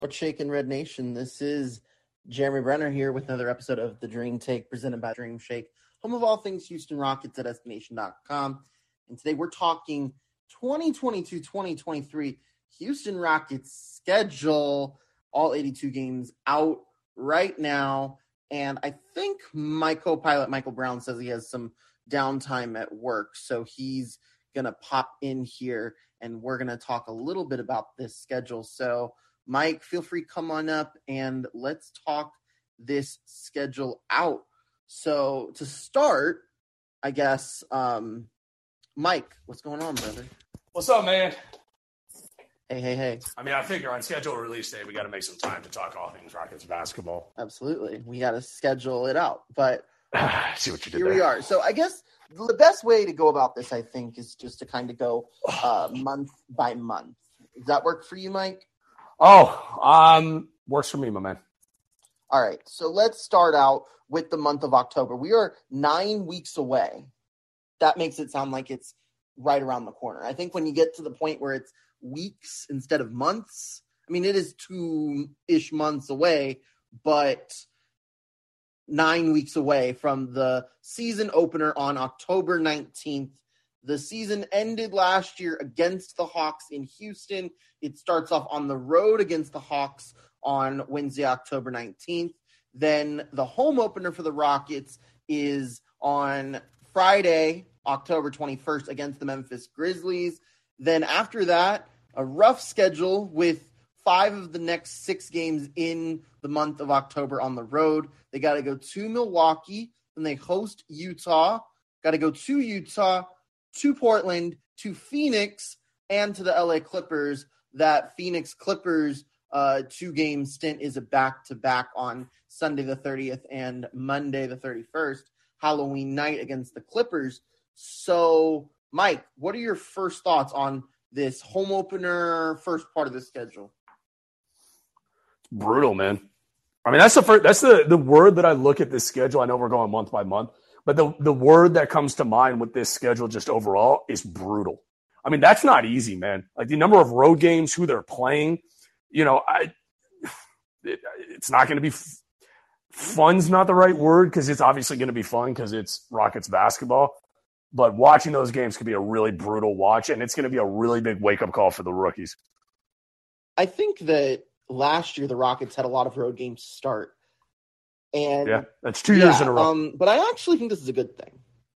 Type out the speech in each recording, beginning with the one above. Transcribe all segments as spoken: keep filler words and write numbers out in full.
What's shaking, Red Nation? This is Jeremy Brenner here with another episode of The Dream Take presented by Dream Shake, home of all things Houston Rockets at S B Nation dot com. And today we're talking twenty twenty-two twenty twenty-three Houston Rockets schedule, all eighty-two games out right now. And I think my co-pilot Michael Brown says he has some downtime at work, so he's going to pop in here and we're going to talk a little bit about this schedule. So Mike, feel free to come on up and let's talk this schedule out. So to start, I guess, um, Mike, what's going on, brother? What's up, man? Hey, hey, hey. I mean, I figure on schedule release day, we got to make some time to talk all things Rockets basketball. Absolutely. We got to schedule it out. But see what you did here there. we are. So I guess the best way to go about this, I think, is just to kind of go uh, month by month. Does that work for you, Mike? Oh, um, works for me, my man. All right, so let's start out with the month of October. We are nine weeks away. That makes it sound like it's right around the corner. I think when you get to the point where it's weeks instead of months, I mean, it is two-ish months away, but nine weeks away from the season opener on October nineteenth. The season ended last year against the Hawks in Houston. It starts off on the road against the Hawks on Wednesday, October nineteenth. Then the home opener for the Rockets is on Friday, October twenty-first against the Memphis Grizzlies. Then after that, a rough schedule with five of the next six games in the month of October on the road. They got to go to Milwaukee, then they host Utah, got to go to Utah, to Portland, to Phoenix, and to the L A Clippers. That Phoenix Clippers uh, two-game stint is a back-to-back on Sunday the thirtieth and Monday the thirty-first, Halloween night against the Clippers. So, Mike, what are your first thoughts on this home opener, first part of the schedule? Brutal, man. I mean, that's the first, that's the, the word that I look at this schedule. I know we're going month by month, but the, the word that comes to mind with this schedule just overall is brutal. I mean, that's not easy, man. Like the number of road games, who they're playing, you know, I it, it's not going to be f- fun's not the right word because it's obviously going to be fun because it's Rockets basketball. But watching those games could be a really brutal watch, and it's going to be a really big wake-up call for the rookies. I think that last year the Rockets had a lot of road games start. And yeah, that's two years yeah, in a row. Um, but I actually think this is a good thing.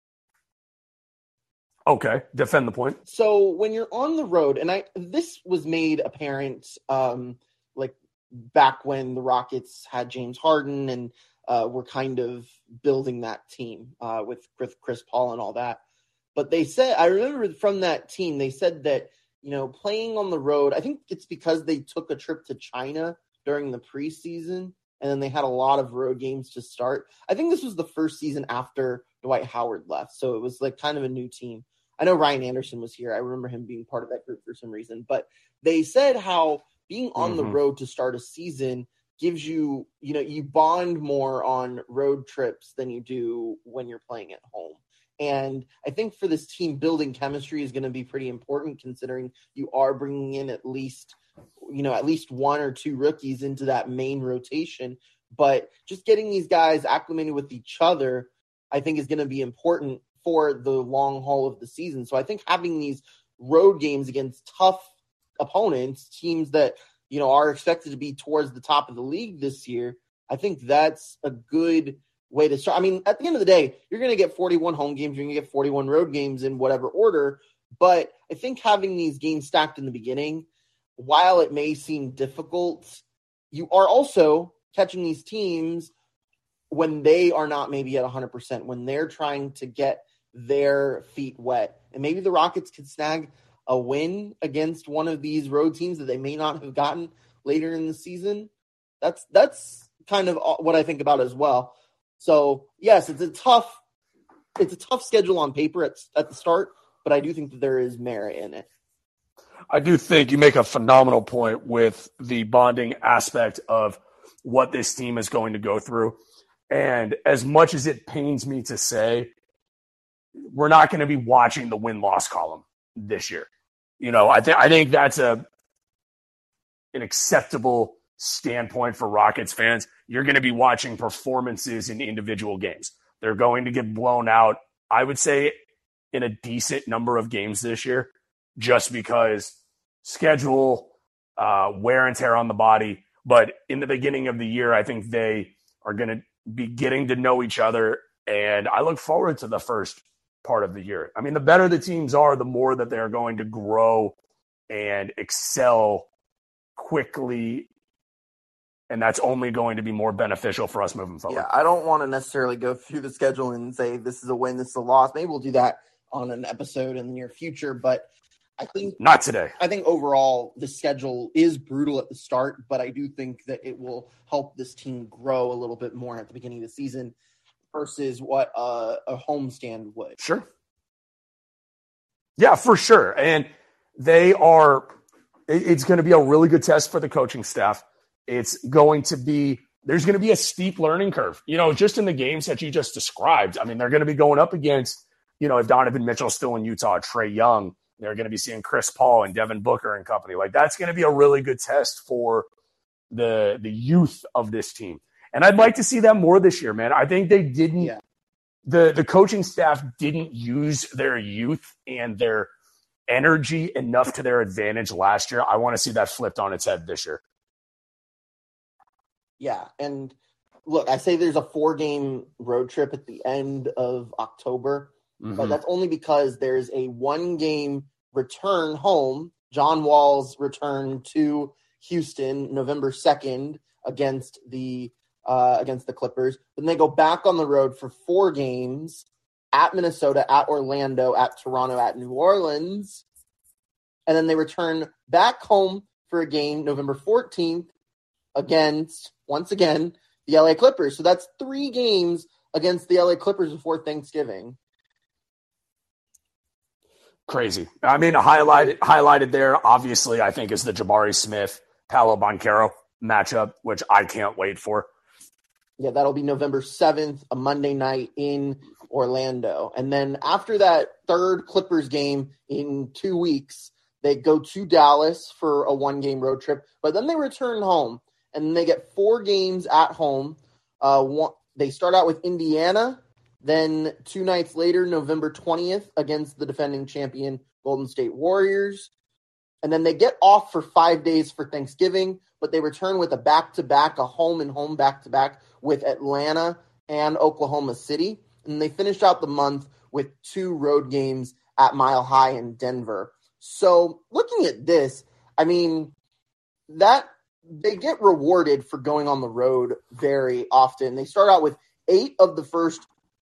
Okay, defend the point. So when you're on the road, and I this was made apparent um, like back when the Rockets had James Harden and uh, were kind of building that team uh, with Chris Paul and all that. But they said, I remember from that team, they said that, you know, playing on the road, I think it's because they took a trip to China during the preseason, and then they had a lot of road games to start. I think this was the first season after Dwight Howard left, so it was like kind of a new team. I know Ryan Anderson was here. I remember him being part of that group for some reason. But they said how being on mm-hmm. the road to start a season gives you, you know, you bond more on road trips than you do when you're playing at home. And I think for this team, building chemistry is going to be pretty important considering you are bringing in at least, you know, at least one or two rookies into that main rotation. But just getting these guys acclimated with each other, I think is going to be important for the long haul of the season. So I think having these road games against tough opponents, teams that, you know, are expected to be towards the top of the league this year, I think that's a good way to start. I mean, at the end of the day, you're going to get forty-one home games, you're going to get forty-one road games in whatever order. But I think having these games stacked in the beginning, while it may seem difficult, you are also catching these teams when they are not maybe at one hundred percent, when they're trying to get their feet wet. And maybe the Rockets could snag a win against one of these road teams that they may not have gotten later in the season. That's that's kind of what I think about as well. So, yes, it's a tough it's a tough schedule on paper at, at the start, but I do think that there is merit in it. I do think you make a phenomenal point with the bonding aspect of what this team is going to go through. And as much as it pains me to say, we're not going to be watching the win-loss column this year. You know, I think I think that's a an acceptable standpoint for Rockets fans, you're going to be watching performances in individual games. They're going to get blown out, I would say, in a decent number of games this year, just because schedule, uh, wear and tear on the body. But in the beginning of the year, I think they are going to be getting to know each other, and I look forward to the first part of the year. I mean, the better the teams are, the more that they're going to grow and excel quickly, and that's only going to be more beneficial for us moving forward. Yeah, I don't want to necessarily go through the schedule and say this is a win, this is a loss. Maybe we'll do that on an episode in the near future, but I think not today. I think overall the schedule is brutal at the start, but I do think that it will help this team grow a little bit more at the beginning of the season versus what uh, a homestand would. Sure. Yeah, for sure. And they are – it's going to be a really good test for the coaching staff. It's going to be – there's going to be a steep learning curve. You know, just in the games that you just described, I mean, they're going to be going up against, you know, if Donovan Mitchell's still in Utah, Trae Young, they're going to be seeing Chris Paul and Devin Booker and company. Like, that's going to be a really good test for the the youth of this team. And I'd like to see that more this year, man. I think they didn't yeah. – the, the coaching staff didn't use their youth and their energy enough to their advantage last year. I want to see that flipped on its head this year. Yeah, and look, I say there's a four-game road trip at the end of October, mm-hmm. but that's only because there's a one-game return home, John Wall's return to Houston, November second against the uh, against the Clippers. Then they go back on the road for four games at Minnesota, at Orlando, at Toronto, at New Orleans, and then they return back home for a game November fourteenth against, once again, the L A Clippers. So that's three games against the L A Clippers before Thanksgiving. Crazy. I mean, highlighted highlighted there, obviously, I think, is the Jabari Smith, Paolo Banchero matchup, which I can't wait for. Yeah, that'll be November seventh, a Monday night in Orlando. And then after that third Clippers game in two weeks, they go to Dallas for a one-game road trip, but then they return home. And then they get four games at home. Uh, one, they start out with Indiana. Then two nights later, November twentieth, against the defending champion Golden State Warriors. And then they get off for five days for Thanksgiving, but they return with a back-to-back, a home-and-home back-to-back with Atlanta and Oklahoma City. And they finish out the month with two road games at Mile High in Denver. So looking at this, I mean, that – they get rewarded for going on the road very often. They start out with eight of the first,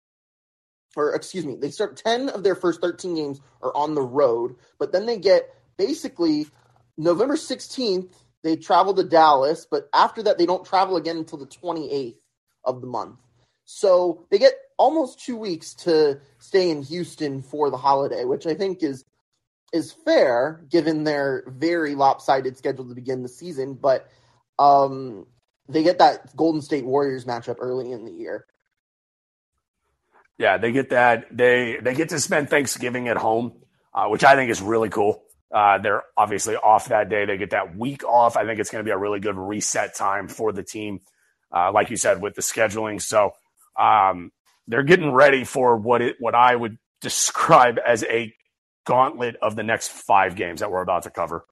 or excuse me, they start ten of their first thirteen games are on the road, but then they get basically November sixteenth, they travel to Dallas, but after that, they don't travel again until the twenty-eighth of the month. So they get almost two weeks to stay in Houston for the holiday, which I think is is fair given their very lopsided schedule to begin the season, but um, they get that Golden State Warriors matchup early in the year. Yeah, they get that. They they get to spend Thanksgiving at home, uh, which I think is really cool. Uh, they're obviously off that day. They get that week off. I think it's going to be a really good reset time for the team, uh, like you said, with the scheduling. So um, they're getting ready for what it what I would describe as a gauntlet of the next five games that we're about to cover.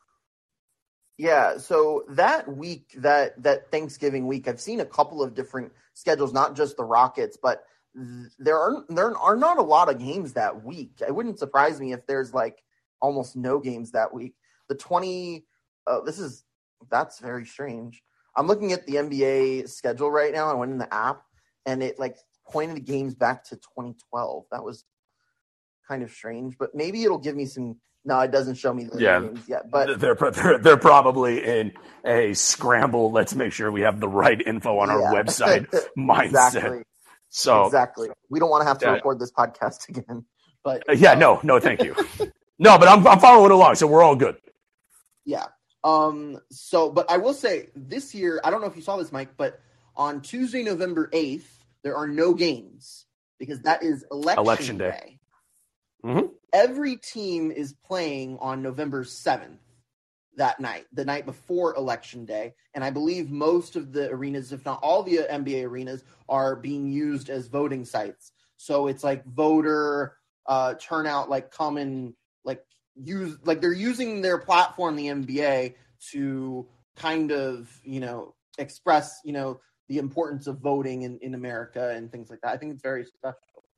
Yeah, so that week, that that Thanksgiving week, I've seen a couple of different schedules, not just the Rockets, but there are there are not a lot of games that week. It wouldn't surprise me if there's like almost no games that week. The twenty, uh, this is that's very strange. I'm looking at the N B A schedule right now. I went in the app, and it like pointed games back to twenty twelve. That was kind of strange, but maybe it'll give me some. No, it doesn't show me the yeah, games yet. But they're, they're they're probably in a scramble. Let's make sure we have the right info on our yeah. website mindset. Exactly. So exactly, we don't want to have to uh, record this podcast again. But uh, yeah, um, no, no, thank you. no, but I'm I'm following along, so we're all good. Yeah. Um. So, but I will say this year, I don't know if you saw this, Mike, but on Tuesday, November eighth, there are no games because that is election, election day. day. Mm-hmm. Every team is playing on November seventh. that night, the night before Election Day. And I believe most of the arenas, if not all the N B A arenas, are being used as voting sites. So it's like voter uh, turnout, like common, like use, like they're using their platform, the N B A, to kind of, you know, express, you know, the importance of voting in, in America and things like that. I think it's very special.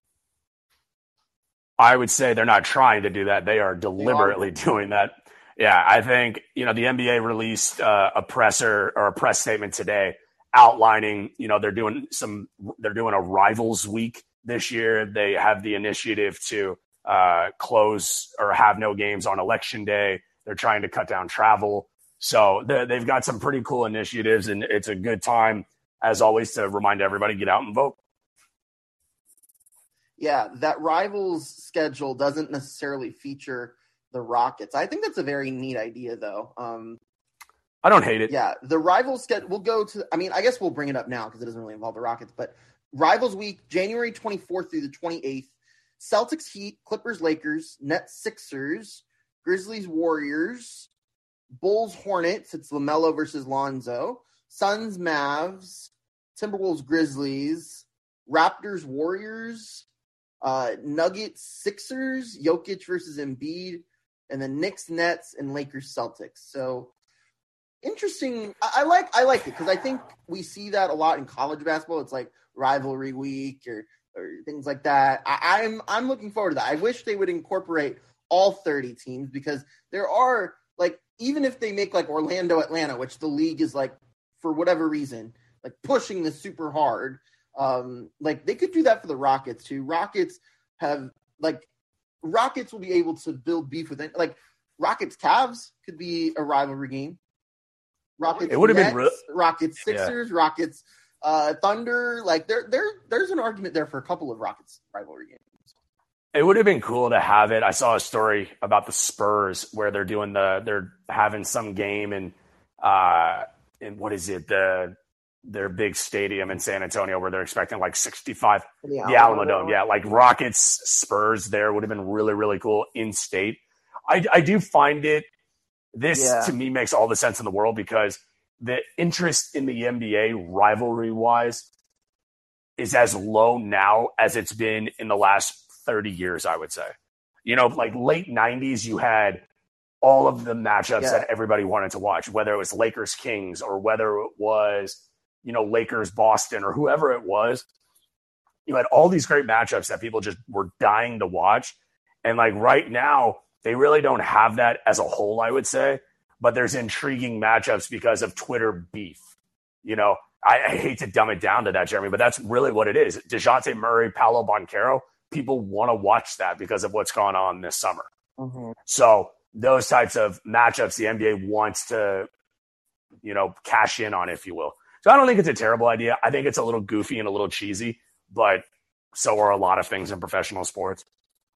I would say they're not trying to do that. They are deliberately they are. doing that. Yeah, I think, you know, the N B A released uh, a presser or a press statement today outlining, you know, they're doing some, they're doing a Rivals Week this year. They have the initiative to uh, close or have no games on Election Day. They're trying to cut down travel. So they've got some pretty cool initiatives, and it's a good time, as always, to remind everybody, get out and vote. Yeah, that Rivals schedule doesn't necessarily feature the Rockets. I think that's a very neat idea, though. Um, I don't hate it. Yeah, the Rivals schedule, we'll go to, I mean, I guess we'll bring it up now because it doesn't really involve the Rockets, but Rivals Week, January twenty-fourth through the twenty-eighth, Celtics Heat, Clippers Lakers, Nets Sixers, Grizzlies Warriors, Bulls Hornets, it's LaMelo versus Lonzo, Suns Mavs, Timberwolves Grizzlies, Raptors Warriors, uh, Nuggets Sixers, Jokic versus Embiid, and then Knicks Nets and Lakers Celtics. So interesting. I, I like I like it because I think we see that a lot in college basketball. It's like rivalry week or or things like that. I, I'm I'm looking forward to that. I wish they would incorporate all thirty teams because there are, like, even if they make like Orlando, Atlanta, which the league is like, for whatever reason, like pushing this super hard, um, like they could do that for the Rockets too. Rockets have like Rockets will be able to build beef with it. Like Rockets Cavs could be a rivalry game. Rockets it would have been re- Rockets Sixers, yeah. Rockets uh, Thunder. Like there, there, there's an argument there for a couple of Rockets rivalry games. It would have been cool to have it. I saw a story about the Spurs where they're doing the they're having some game and uh and what is it the their big stadium in San Antonio where they're expecting like sixty-five the Alamo, the Alamo Dome. Yeah, like Rockets Spurs there would have been really really cool in state. I I do find it this yeah. to me makes all the sense in the world because the interest in the N B A rivalry wise is as low now as it's been in the last thirty years, I would say. You know, like late nineties, you had all of the matchups yeah. that everybody wanted to watch, whether it was Lakers Kings or whether it was, you know, Lakers Boston or whoever it was. You had all these great matchups that people just were dying to watch. And like right now, they really don't have that as a whole, I would say. But there's intriguing matchups because of Twitter beef. You know, I, I hate to dumb it down to that, Jeremy, but that's really what it is. DeJounte Murray, Paolo Banchero, people want to watch that because of what's going on this summer. Mm-hmm. So those types of matchups, the N B A wants to, you know, cash in on, if you will. So I don't think it's a terrible idea. I think it's a little goofy and a little cheesy, but so are a lot of things in professional sports.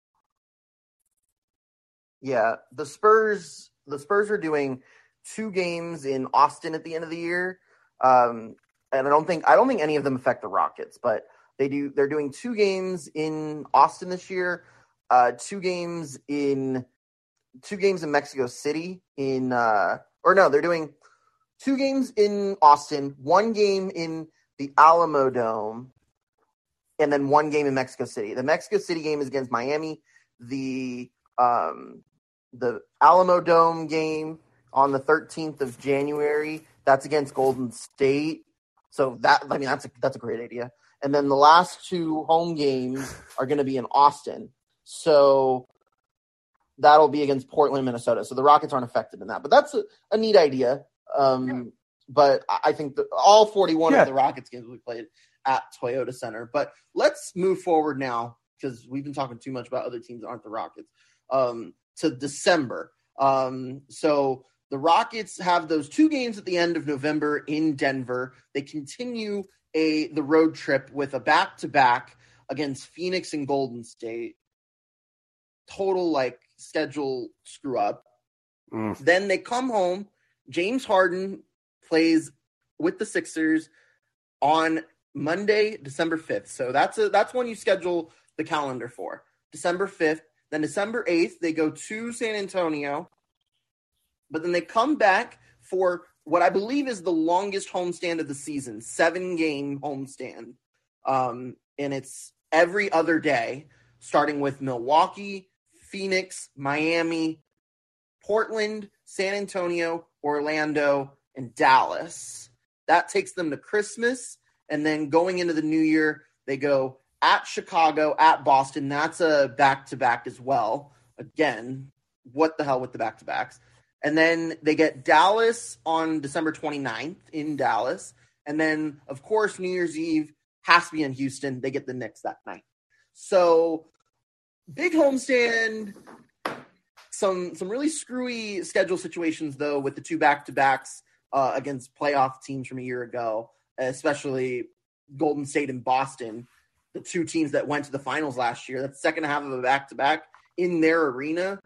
Yeah, the Spurs, the Spurs are doing two games in Austin at the end of the year, um, and I don't think I don't think any of them affect the Rockets, but they do. They're doing two games in Austin this year, uh, two games in two games in Mexico City. In uh, or no, they're doing two games in Austin, one game in the Alamo Dome, and then one game in Mexico City. The Mexico City game is against Miami. The um, the Alamo Dome game on the thirteenth of January, that's against Golden State. So that, I mean, that's a, that's a great idea. And then the last two home games are going to be in Austin. So that'll be against Portland, Minnesota. So the Rockets aren't affected in that. But that's a, a neat idea. Um, yeah. But I think that all forty-one yeah. of the Rockets games will be played at Toyota Center. But let's move forward now because we've been talking too much about other teams that aren't the Rockets. Um, to December. Um, so the Rockets have those two games at the end of November in Denver. They continue a the road trip with a back-to-back against Phoenix and Golden State. Total, like, schedule screw-up. Mm. Then they come home. James Harden plays with the Sixers on Monday, December fifth. So that's a, that's when you schedule the calendar for. December fifth. Then December eighth, they go to San Antonio. but then they come back for what I believe is the longest homestand of the season, seven-game homestand. Um, and it's every other day, starting with Milwaukee, Phoenix, Miami, Portland, San Antonio, Orlando, and Dallas. That takes them to Christmas, and then going into the new year, they go at Chicago, at Boston. That's a back-to-back as well. Again, what the hell with the back-to-backs? And then they get Dallas on December twenty-ninth in Dallas. And then, of course, New Year's Eve has to be in Houston. They get the Knicks that night. So, big homestand. Some some really screwy schedule situations, though, with the two back-to-backs uh, against playoff teams from a year ago, especially Golden State and Boston, the two teams that went to the finals last year. That's the second half of a back-to-back in their arena.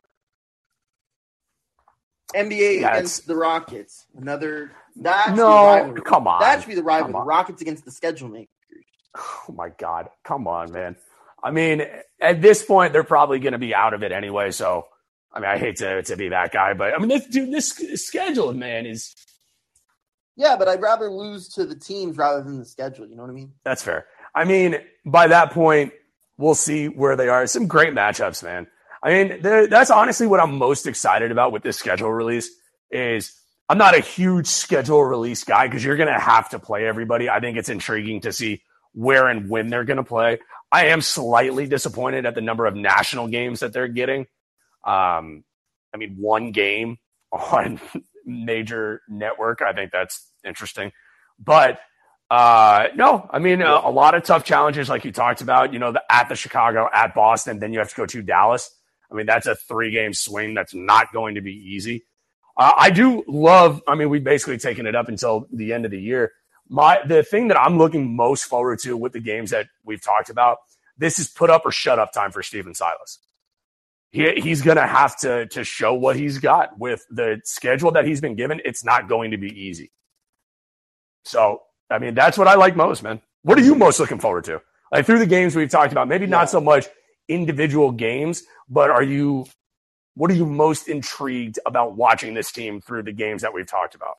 N B A yeah, against the Rockets. Another that no, come on. That should be the rivalry. The Rockets against the schedule makers. Oh my God, come on, man. I mean, at this point, they're probably going to be out of it anyway. So, I mean, I hate to to be that guy, but I mean, this dude, this schedule, man, is. Yeah, but I'd rather lose to the teams rather than the schedule. You know what I mean? That's fair. I mean, by that point, we'll see where they are. Some great matchups, man. I mean, that's honestly what I'm most excited about with this schedule release is I'm not a huge schedule release guy because you're going to have to play everybody. I think it's intriguing to see where and when they're going to play. I am slightly disappointed at the number of national games that they're getting. Um, I mean, one game on major network. I think that's interesting. But uh, no, I mean, a, a lot of tough challenges like you talked about, you know, the, at the Chicago, at Boston, then you have to go to Dallas. I mean, that's a three-game swing. That's not going to be easy. Uh, I do love – I mean, we've basically taken it up until the end of the year. My The thing that I'm looking most forward to with the games that we've talked about, this is put up or shut up time for Stephen Silas. He, he's going to have to to show what he's got with the schedule that he's been given. It's not going to be easy. So, I mean, that's what I like most, man. What are you most looking forward to? Like through the games we've talked about, maybe yeah. not so much individual games, but are you, what are you most intrigued about watching this team through the games that we've talked about?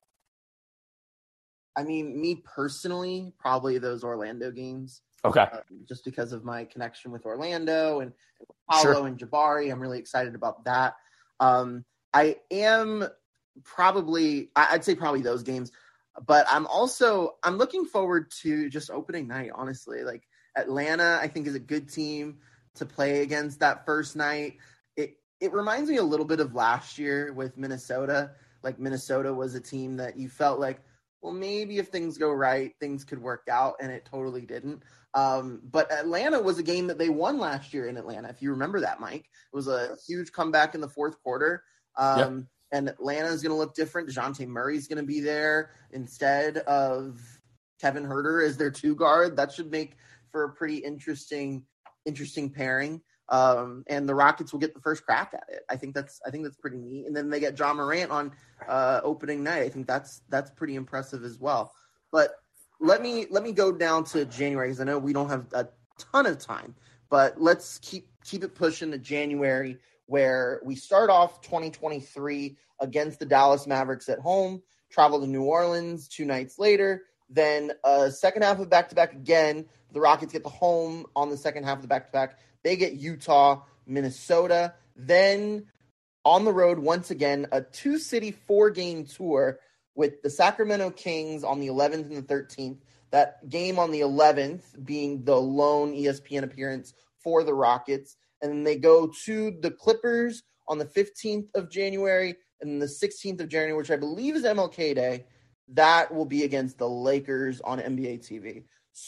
I mean, me personally, probably those Orlando games. Okay. Uh, just because of my connection with Orlando and Paulo sure. and Jabari. I'm really excited about that. Um, I am probably, I'd say probably those games, but I'm also, I'm looking forward to just opening night, honestly. Like Atlanta, I think is a good team to play against that first night. It it reminds me a little bit of last year with Minnesota. Like Minnesota was a team that you felt like, well, maybe if things go right, things could work out, and it totally didn't. Um, but Atlanta was a game that they won last year in Atlanta, if you remember that, Mike. It was a huge comeback in the fourth quarter. Um, yep. And Atlanta is going to look different. DeJounte Murray is going to be there instead of Kevin Huerter as their two guard. That should make for a pretty interesting interesting pairing. Um, and the Rockets will get the first crack at it. I think that's I think that's pretty neat. And then they get John Morant on uh, opening night. I think that's that's pretty impressive as well. But let me let me go down to January because I know we don't have a ton of time. But let's keep keep it pushing to January, where we start off twenty twenty-three against the Dallas Mavericks at home, travel to New Orleans two nights later, then a second half of back-to-back again. The Rockets get the home on the second half of the back-to-back. They get Utah, Minnesota. Then on the road, once again, a two-city, four-game tour with the Sacramento Kings on the eleventh and the thirteenth. That game on the eleventh being the lone E S P N appearance for the Rockets. And then they go to the Clippers on the fifteenth of January and the sixteenth of January, which I believe is M L K Day. That will be against the Lakers on N B A T V.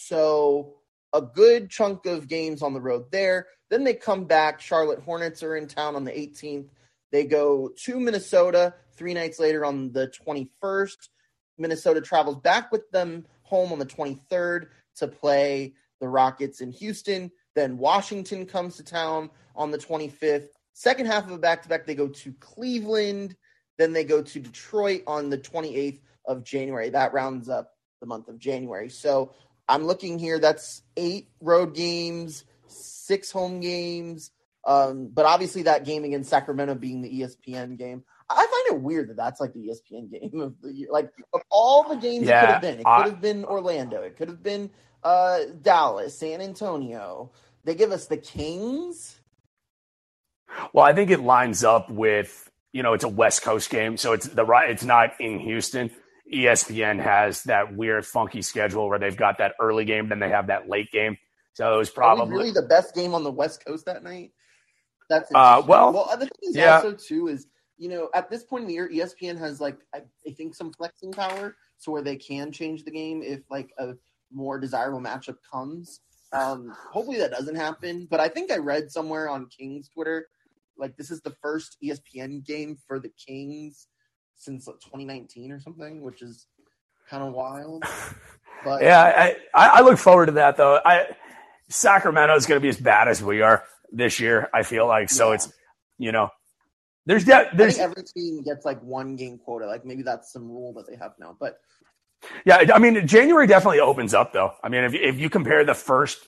So a good chunk of games on the road there. Then they come back. Charlotte Hornets are in town on the eighteenth. They go to Minnesota three nights later on the twenty-first. Minnesota travels back with them home on the twenty-third to play the Rockets in Houston. Then Washington comes to town on the twenty-fifth. Second half of a back-to-back, they go to Cleveland. Then they go to Detroit on the twenty-eighth of January. That rounds up the month of January. So I'm looking here. That's eight road games, six home games. Um, but obviously that game against Sacramento being the E S P N game. I find it weird that that's like the E S P N game of the year. Like of all the games Yeah, it could have been, it I- could have been Orlando, it could have been uh, Dallas, San Antonio. They give us the Kings. Well, I think it lines up with, you know, it's a West Coast game, so it's the right. It's not in Houston. E S P N has that weird, funky schedule where they've got that early game, then they have that late game. So it was probably Are we really the best game on the West Coast that night. That's uh, well, well. The thing is yeah. also too is you know at this point in the year, E S P N has like I, I think some flexing power, so where they can change the game if like a more desirable matchup comes. Um, hopefully that doesn't happen, but I think I read somewhere on Kings Twitter like this is the first E S P N game for the Kings since like, twenty nineteen or something, which is kind of wild. But yeah, I, I look forward to that though. I Sacramento is going to be as bad as we are this year. I feel like so. Yeah. It's you know there's de- there's I think every team gets like one game quota. Like maybe that's some rule that they have now, but. Yeah, I mean, January definitely opens up, though. I mean, if if you compare the first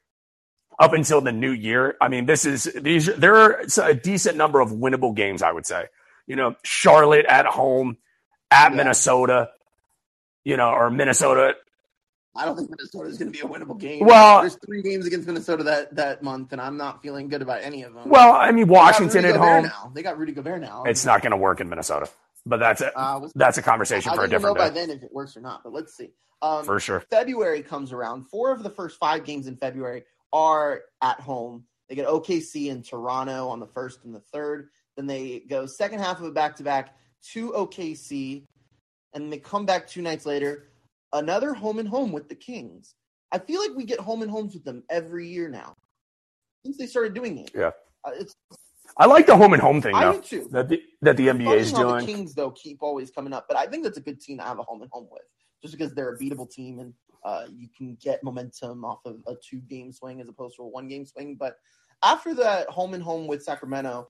up until the new year, I mean, this is these. There are a decent number of winnable games, I would say. You know, Charlotte at home, at Yeah. Minnesota, you know, or Minnesota. I don't think Minnesota is going to be a winnable game. Well, there's three games against Minnesota that, that month, and I'm not feeling good about any of them. Well, I mean, Washington They got at Rudy Gobert home. now. They got Rudy Gobert now. It's not going to work in Minnesota, but that's it. Uh, we'll that's a conversation I for a think we'll different know by day. then if it works or not, but let's see. Um, For sure. February comes around. Four of the first five games in February are at home. They get O K C and Toronto on the first and the third. Then they go second half of a back-to-back to O K C, and they come back two nights later, another home and home with the Kings. I feel like we get home and homes with them every year now since they started doing it. Yeah. Uh, it's I like the home and home thing, I though, do too. that the, that the N B A is Funny how doing. The Kings, though, keep always coming up, but I think that's a good team to have a home and home with, just because they're a beatable team and uh, you can get momentum off of a two-game swing as opposed to a one-game swing. But after that home and home with Sacramento,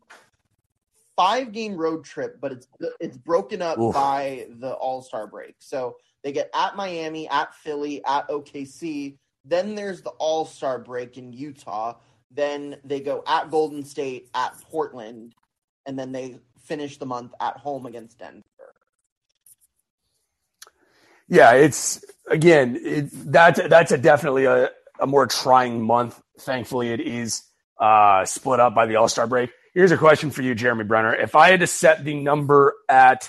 five-game road trip, but it's it's broken up Oof. by the All-Star break. So they get at Miami, at Philly, at O K C. Then there's the All-Star break in Utah. Then they go at Golden State, at Portland, and then they finish the month at home against Denver. Yeah, it's again it, that's that's a definitely a, a more trying month. Thankfully, it is uh, split up by the All-Star break. Here's a question for you, Jeremy Brenner. If I had to set the number at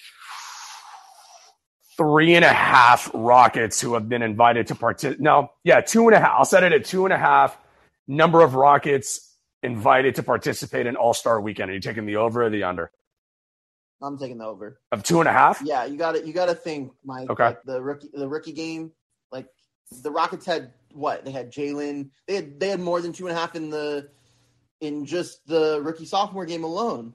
three and a half Rockets who have been invited to participate, no, yeah, two and a half. I'll set it at two and a half number of Rockets invited to participate in All-Star Weekend. Are you taking the over or the under? I'm taking the over. Of two and a half? Yeah, you got to you got to think, Mike. Okay. Like the rookie the rookie game, like the Rockets had what? They had Jalen. They had they had more than two and a half in the in just the rookie sophomore game alone.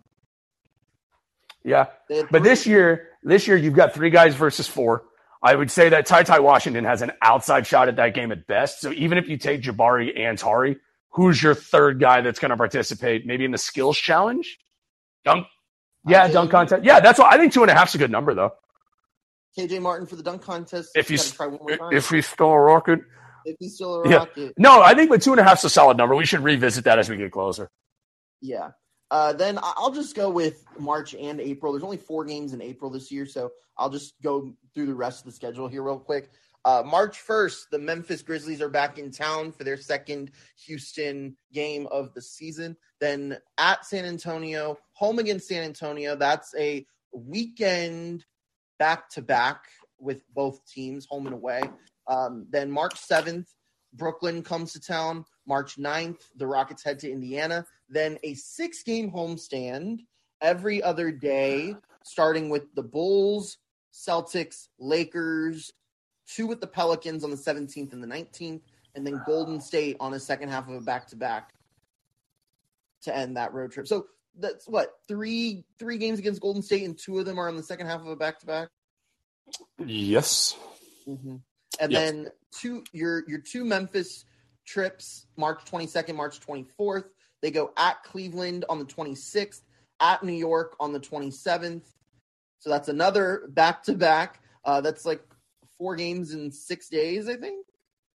Yeah, They had but three. this year, this year you've got three guys versus four. I would say that Ty Ty Washington has an outside shot at that game at best. So even if you take Jabari and Tari, who's your third guy that's going to participate? Maybe in the skills challenge, dunk. Yeah, Jalen dunk contest. Yeah, that's what I think. Two and a half's a good number though. K J Martin for the dunk contest. If You he's gotta try one more time. if he's still a Rocket, if he's still a Yeah. Rocket. no, I think but two and a half's a solid number. We should revisit that as we get closer. Yeah. Uh, then I- I'll just go with March and April. There's only four games in April this year, so I'll just go through the rest of the schedule here real quick. Uh, March first, the Memphis Grizzlies are back in town for their second Houston game of the season. Then at San Antonio, home against San Antonio. That's a weekend back-to-back with both teams, home and away. Um, then March seventh, Brooklyn comes to town. March ninth, the Rockets head to Indiana. Then a six-game homestand every other day, starting with the Bulls, Celtics, Lakers, two with the Pelicans on the seventeenth and the nineteenth, and then Golden State on a second half of a back-to-back to end that road trip. So that's what, three three games against Golden State, and two of them are on the second half of a back-to-back? Yes. Mm-hmm. And Yes. then two your your two Memphis trips, March twenty-second, March twenty-fourth. They go at Cleveland on the twenty-sixth, at New York on the twenty-seventh. So that's another back-to-back. Uh, that's like four games in six days, I think.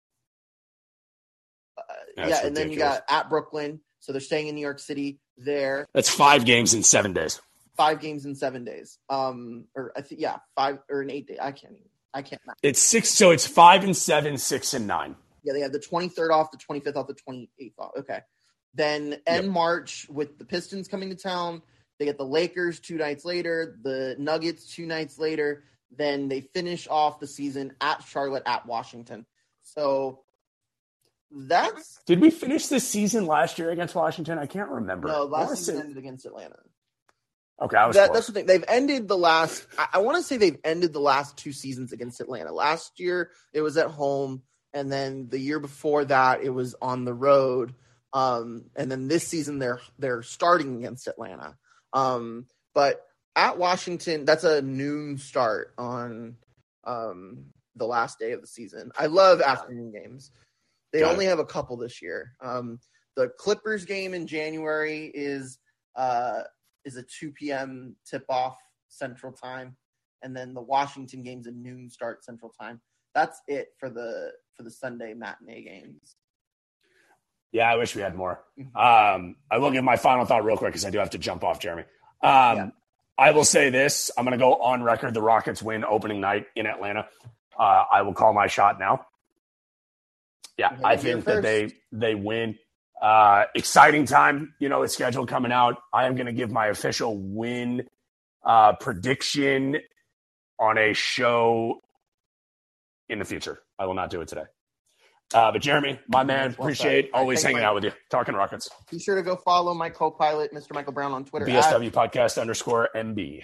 Uh, That's yeah, and then you ridiculous. got at Brooklyn. So they're staying in New York City there. That's five games in seven days. five games in seven days. Um, or I think yeah, five or in eight days. I can't even. I can't. Not. It's six. So it's five and seven, six and nine. Yeah, they have the twenty-third off, the twenty-fifth off, the twenty-eighth off. Okay. Then end yep. March with the Pistons coming to town. They get the Lakers two nights later, the Nuggets two nights later. Then they finish off the season at Charlotte, at Washington. So that's. Did we finish the season last year against Washington? I can't remember. No, last season say... ended against Atlanta. Okay, I was that, that's the thing. They've ended the last. I, I want to say they've ended the last two seasons against Atlanta. Last year it was at home, and then the year before that it was on the road. Um, and then this season they're they're starting against Atlanta. Um, but at Washington, that's a noon start on um, the last day of the season. I love afternoon games. They Got only it. have a couple this year. Um, the Clippers game in January is uh, is a two p.m. tip-off Central Time, and then the Washington game's a noon start Central Time. That's it for the for the Sunday matinee games. Yeah, I wish we had more. Um, I will give my final thought real quick because I do have to jump off, Jeremy. Um, yeah. I will say this. I'm going to go on record. The Rockets win opening night in Atlanta. Uh, I will call my shot now. Yeah, I think that they they win. Uh, exciting time. You know, the schedule coming out. I am going to give my official win uh, prediction on a show in the future. I will not do it today. Uh, but Jeremy, my man, well appreciate said. always right, hanging out with you, talking Rockets. Be sure to go follow my co-pilot, Mister Michael Brown, on Twitter. B S W at podcast underscore M B.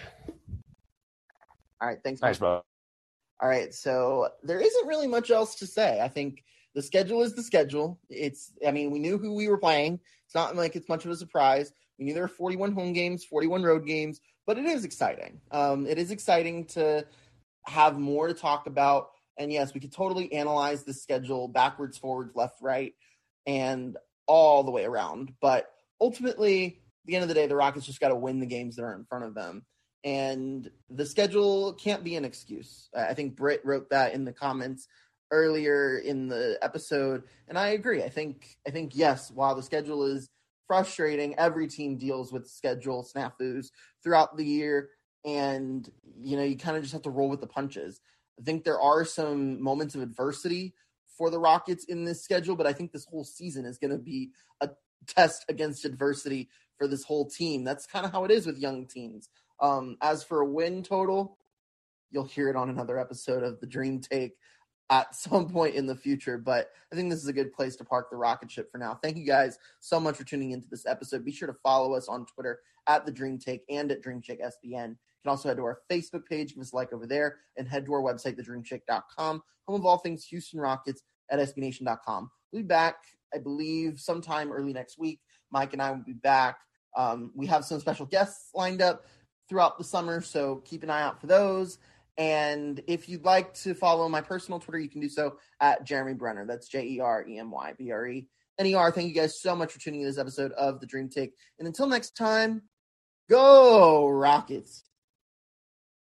All right, thanks. Thanks, bro. All right, so there isn't really much else to say. I think the schedule is the schedule. It's, I mean, we knew who we were playing. It's not like it's much of a surprise. We knew there were forty-one home games, forty-one road games, but it is exciting. Um, it is exciting to have more to talk about. And yes, we could totally analyze the schedule backwards, forwards, left, right, and all the way around. But ultimately, at the end of the day, the Rockets just got to win the games that are in front of them. And the schedule can't be an excuse. I think Britt wrote that in the comments earlier in the episode, and I agree. I think, I think yes, while the schedule is frustrating, every team deals with schedule snafus throughout the year, and you know, you kind of just have to roll with the punches. I think there are some moments of adversity for the Rockets in this schedule, but I think this whole season is going to be a test against adversity for this whole team. That's kind of how it is with young teams. Um, as for a win total, you'll hear it on another episode of the Dream Take at some point in the future, but I think this is a good place to park the rocket ship for now. Thank you guys so much for tuning into this episode. Be sure to follow us on Twitter at the Dream Take and at Dream Take S B N. You can also head to our Facebook page, give us a like over there, and head to our website, the dream chick dot com, home of all things Houston Rockets at S B Nation dot com. We'll be back, I believe, sometime early next week. Mike and I will be back. Um, we have some special guests lined up throughout the summer, so keep an eye out for those. And if you'd like to follow my personal Twitter, you can do so at Jeremy Brenner. That's J E R E M Y B R E N E R. Thank you guys so much for tuning in this episode of The Dream Take. And until next time, go Rockets.